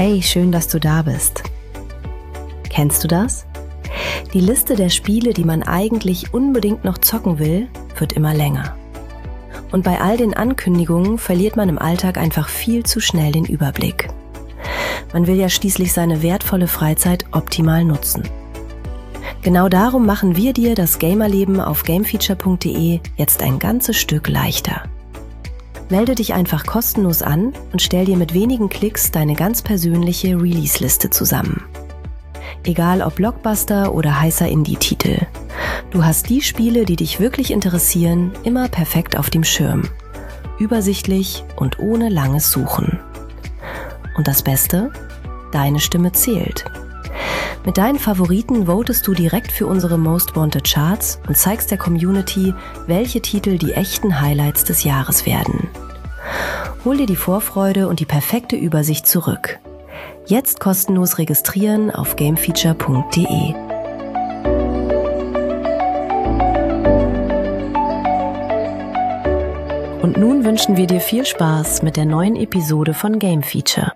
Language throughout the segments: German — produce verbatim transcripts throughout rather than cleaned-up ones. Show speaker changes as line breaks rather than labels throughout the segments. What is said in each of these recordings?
Hey, schön, dass du da bist. Kennst du das? Die Liste der Spiele, die man eigentlich unbedingt noch zocken will, wird immer länger. Und bei all den Ankündigungen verliert man im Alltag einfach viel zu schnell den Überblick. Man will ja schließlich seine wertvolle Freizeit optimal nutzen. Genau darum machen wir dir das Gamerleben auf gamefeature punkt de jetzt ein ganzes Stück leichter. Melde dich einfach kostenlos an und stell dir mit wenigen Klicks deine ganz persönliche Release-Liste zusammen. Egal ob Blockbuster oder heißer Indie-Titel. Du hast die Spiele, die dich wirklich interessieren, immer perfekt auf dem Schirm. Übersichtlich und ohne langes Suchen. Und das Beste? Deine Stimme zählt. Mit deinen Favoriten votest du direkt für unsere Most Wanted Charts und zeigst der Community, welche Titel die echten Highlights des Jahres werden. Hol dir die Vorfreude und die perfekte Übersicht zurück. Jetzt kostenlos registrieren auf gamefeature punkt de. Und nun wünschen wir dir viel Spaß mit der neuen Episode von Game Feature.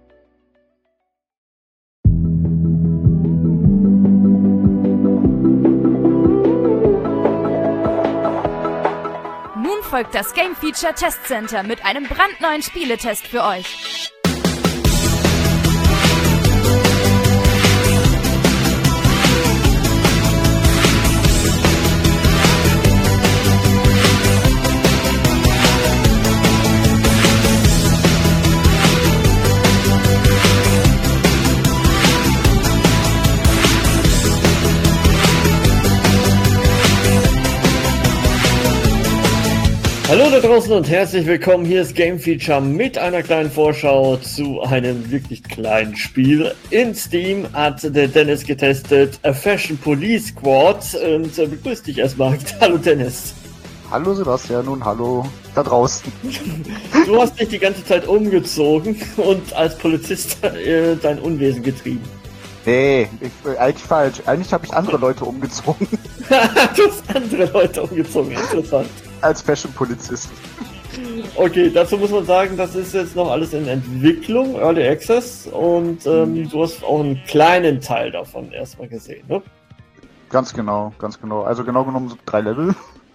Nun folgt das Game Feature Test Center mit einem brandneuen Spieletest für euch.
Hallo da draußen und herzlich willkommen, hier ist Game Feature mit einer kleinen Vorschau zu einem wirklich kleinen Spiel. In Steam hat der Dennis getestet, A Fashion Police Squad, und äh, begrüß dich erstmal. Hallo Dennis.
Hallo Sebastian und hallo da draußen.
Du hast dich die ganze Zeit umgezogen und als Polizist äh, dein Unwesen getrieben.
Nee, ich, eigentlich falsch. Eigentlich habe ich andere Leute umgezogen.
Du hast andere Leute umgezogen, interessant.
Als Fashion-Polizist.
Okay, dazu muss man sagen, das ist jetzt noch alles in Entwicklung, Early Access, und ähm, mhm. du hast auch einen kleinen Teil davon erstmal gesehen, ne?
Ganz genau, ganz genau. Also genau genommen so drei Level.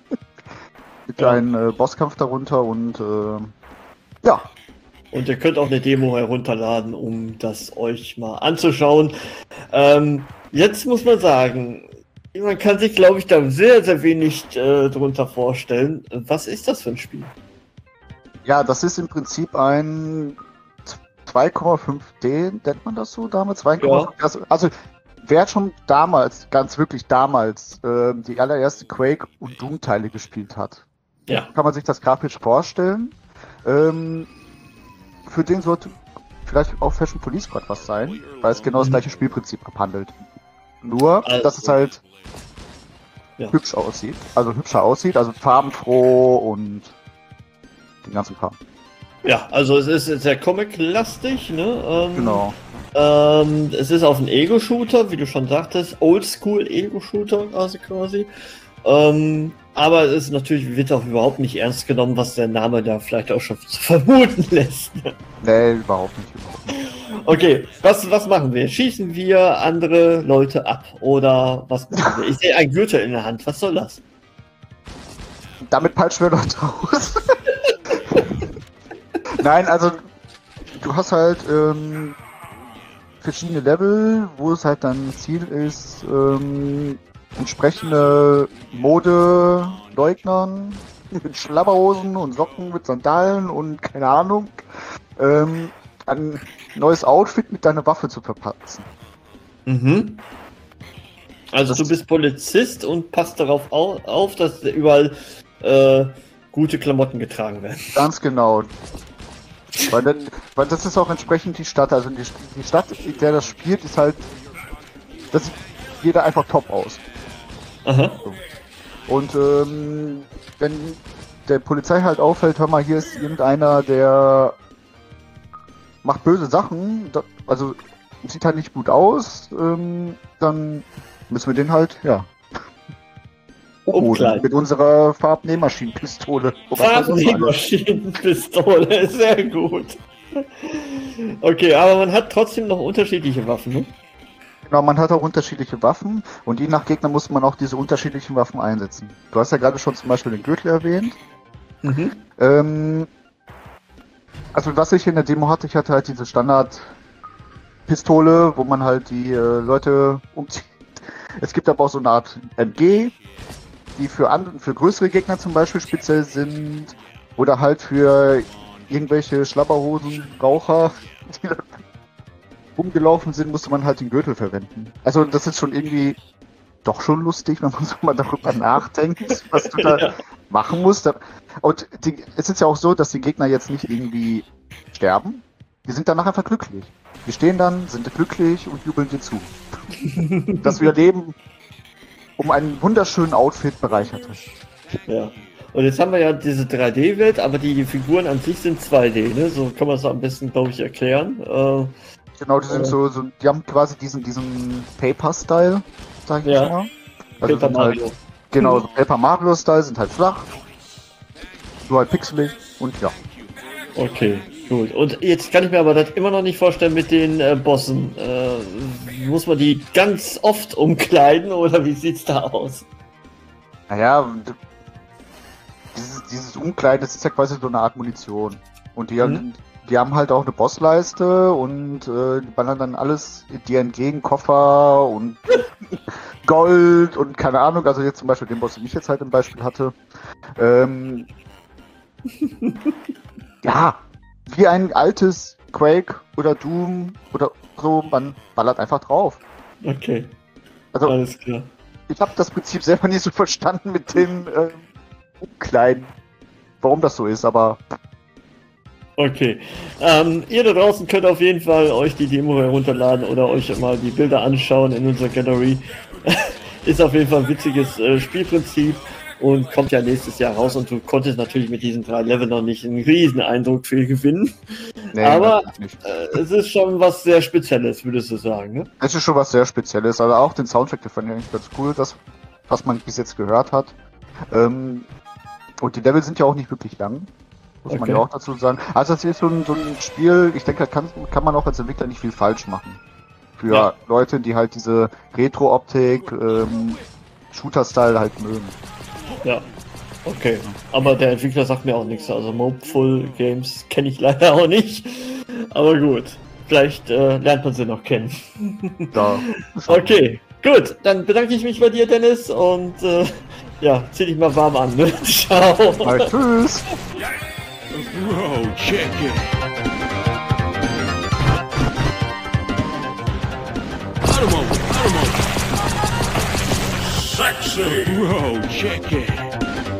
Mit ja. einem äh, Bosskampf darunter und äh, ja.
Und ihr könnt auch eine Demo herunterladen, um das euch mal anzuschauen. Ähm, jetzt muss man sagen, man kann sich, glaube ich, da sehr, sehr wenig äh, drunter vorstellen. Was ist das für ein Spiel?
Ja, das ist im Prinzip ein zwei Komma fünf D, nennt man das so damals? zwei Komma fünf Ja. Also, also, wer schon damals, ganz wirklich damals, äh, die allererste Quake- und Doom-Teile gespielt hat,
ja.
kann man sich das grafisch vorstellen. Ähm, für den sollte vielleicht auch Fashion Police Squad was sein, weil es genau das gleiche Spielprinzip abhandelt. Nur, also, dass es halt ja. hübsch aussieht, also hübscher aussieht, also farbenfroh und den ganzen Kram.
Ja, also es ist sehr comic-lastig, ne? Ähm,
genau.
Ähm, es ist auf ein Ego-Shooter, wie du schon sagtest, Oldschool-Ego-Shooter also quasi. Ähm, aber es ist natürlich, wird auch überhaupt nicht ernst genommen, was der Name da vielleicht auch schon vermuten lässt.
Nee, überhaupt nicht, überhaupt nicht.
Okay, was, was machen wir? Schießen wir andere Leute ab? Oder was machen wir? Ich sehe einen Gürtel in der Hand. Was soll das?
Damit peitschen wir Leute raus. Nein, also du hast halt ähm, verschiedene Level, wo es halt dann Ziel ist, ähm, entsprechende Modeleugnern mit Schlabberhosen und Socken mit Sandalen und keine Ahnung, ähm, ein neues Outfit mit deiner Waffe zu verpassen.
Mhm. Also das du bist Polizist und passt darauf au- auf, dass überall äh, gute Klamotten getragen werden.
Ganz genau. Weil, dann, weil das ist auch entsprechend die Stadt, also die, die Stadt, in der das spielt, ist halt, das sieht jeder einfach top aus.
Aha.
Und ähm, wenn der Polizei halt auffällt, hör mal, hier ist irgendeiner, der macht böse Sachen, da, also sieht halt nicht gut aus, ähm, dann müssen wir den halt, ja, umholen mit unserer Farbnähmaschinenpistole.
Farbnähmaschinenpistole, sehr gut. Okay, aber man hat trotzdem noch unterschiedliche Waffen, ne?
Genau, man hat auch unterschiedliche Waffen und je nach Gegner muss man auch diese unterschiedlichen Waffen einsetzen. Du hast ja gerade schon zum Beispiel den Gürtel erwähnt. Mhm. Ähm, also was ich in der Demo hatte, ich hatte halt diese Standardpistole, wo man halt die äh, Leute umzieht. Es gibt aber auch so eine Art M G, die für andere, für größere Gegner zum Beispiel speziell sind oder halt für irgendwelche Schlabberhosen, Raucher, die rumgelaufen sind, musste man halt den Gürtel verwenden. Also das ist schon irgendwie doch schon lustig, wenn man so mal darüber nachdenkt, was du da ja. machen musst. Und die, es ist ja auch so, dass die Gegner jetzt nicht irgendwie sterben. Die sind danach einfach glücklich. Die stehen dann, sind glücklich und jubeln dir zu. Dass wir Leben um einen wunderschönen Outfit bereichert hast.
Ja. Und jetzt haben wir ja diese drei D-Welt, aber die, die Figuren an sich sind zwei D, ne? So kann man es am besten, glaube ich, erklären. Äh,
Genau, die sind äh, so, so, die haben quasi diesen, diesen Paper-Style, sag ich ja. mal. Also Paper Mario. Halt, genau, so Paper Mario-Style, sind halt flach, nur halt pixelig und ja.
Okay, gut. Und jetzt kann ich mir aber das immer noch nicht vorstellen mit den äh, Bossen. Äh, muss man die ganz oft umkleiden oder wie sieht's da aus?
Naja, dieses, dieses Umkleiden, das ist ja quasi so eine Art Munition. Und die mhm. haben... Die haben halt auch eine Bossleiste und äh, die ballern dann alles dir entgegen, Koffer und Gold und keine Ahnung, also jetzt zum Beispiel den Boss, den ich jetzt halt im Beispiel hatte. Ähm, ja, wie ein altes Quake oder Doom oder so, man ballert einfach drauf.
Okay,
also,
alles klar.
Ich habe das Prinzip selber nicht so verstanden mit den äh, Umkleiden, warum das so ist, aber...
Okay, ähm, ihr da draußen könnt auf jeden Fall euch die Demo herunterladen oder euch mal die Bilder anschauen in unserer Gallery. Ist auf jeden Fall ein witziges äh, Spielprinzip und kommt ja nächstes Jahr raus und du konntest natürlich mit diesen drei Leveln noch nicht einen riesen Eindruck für gewinnen. Nee, aber äh, es ist schon was sehr Spezielles, würdest du sagen, ne?
Es ist schon was sehr Spezielles, aber auch den Soundtrack, der fand ich eigentlich ganz cool, das, was man bis jetzt gehört hat. Ähm, und die Level sind ja auch nicht wirklich lang. Muss okay. man ja auch dazu sagen. Also das ist so ein, so ein Spiel, ich denke, da kann, kann man auch als Entwickler nicht viel falsch machen. Für ja. Leute, die halt diese Retro-Optik, ähm, Shooter-Style halt mögen.
Ja, okay. Aber der Entwickler sagt mir auch nichts. Also Mobful Games kenne ich leider auch nicht. Aber gut, vielleicht äh, lernt man sie noch kennen.
Ja,
okay, gut. Dann bedanke ich mich bei dir, Dennis. Und äh, ja, zieh dich mal warm an. Ne? Ciao.
Bye, tschüss.
Whoa, check it. Automotive, automotive. Sexy. Whoa, check it.